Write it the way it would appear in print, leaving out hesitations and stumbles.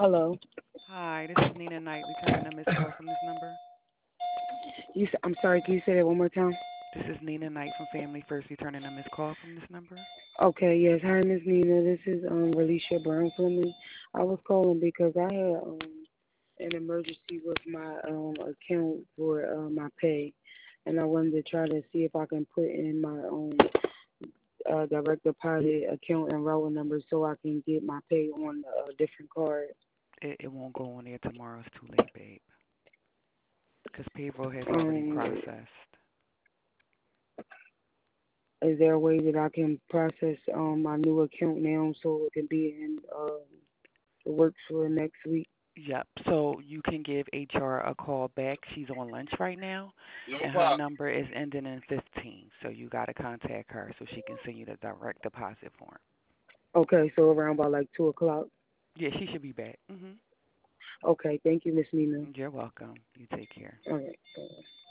Hello. Hi, this is Nina Knight returning a missed call from this number. I'm sorry. Can you say that one more time? This is Nina Knight from Family First returning a missed call from this number. Okay. Yes. Hi, Miss Nina. This is Relicia Brown Fleming. I was calling because I had an emergency with my account for my pay, and I wanted to try to see if I can put in my direct deposit account and routing number so I can get my pay on a different card. It won't go on there tomorrow. It's too late, babe. Because payroll has already Um, processed. is there a way that I can process my new account now so it can be in the works for next week? Yep. So you can give HR a call back. She's on lunch right now, No and her problem. number is ending in 15. So you got to contact her so she can send you the direct deposit form. Okay, so around about like 2 o'clock. Yeah, she should be back. Okay, thank you, Miss Nina. You're welcome. You take care. All right.